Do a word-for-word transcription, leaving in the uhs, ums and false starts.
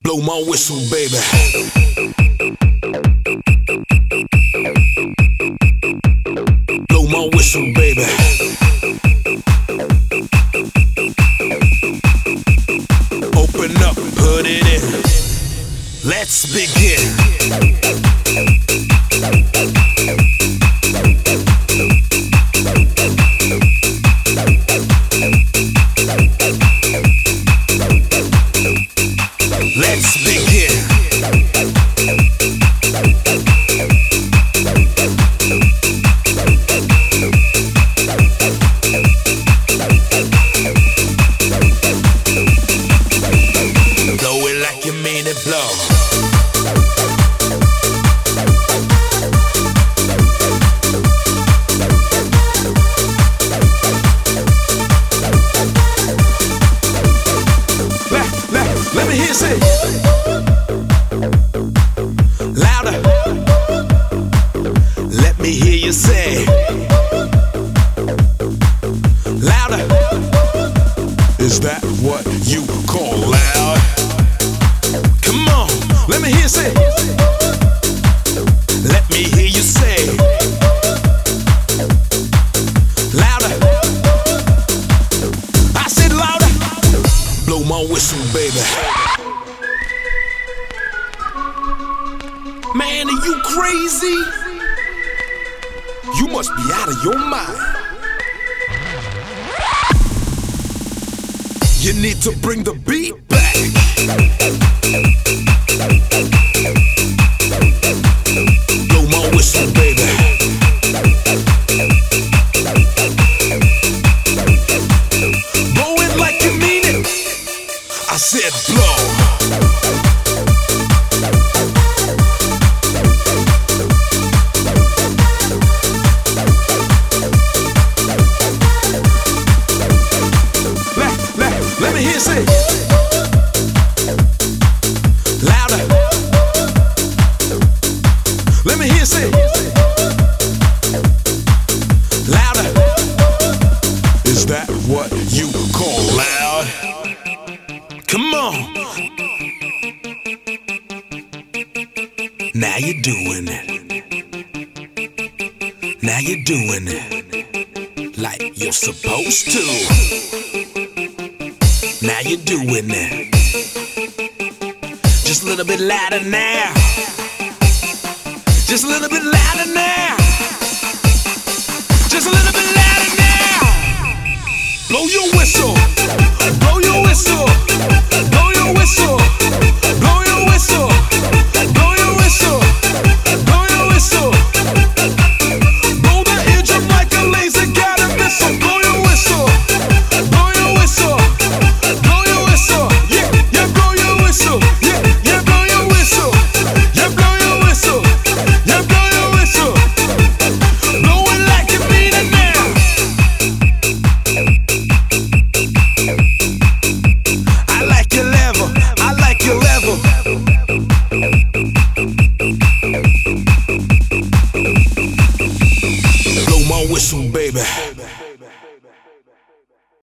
Blow my whistle, baby. Blow my whistle, baby. Open up, put it in. Let's begin. Let's begin. Blow it like you mean it, blow. Let, let, let me hear you say louder. Let me hear you say louder. Is that what you call loud? Come on, let me hear you say. Let me hear you say louder. I said louder. Blow my whistle, baby. Man, are you crazy? You must be out of your mind. You need to bring the beat back. Blow my whistle, baby. Blow it like you mean it. I said blow. Let me hear you say louder. Let me hear you say louder. Is that what you call loud? Come on. Now you're doing it. Now you're doing it like you're supposed to. Now you're doing it. Just a little bit louder now. Just a little bit louder now. Just a little bit louder now. Blow your whistle. Blow your whistle. Blow your whistle.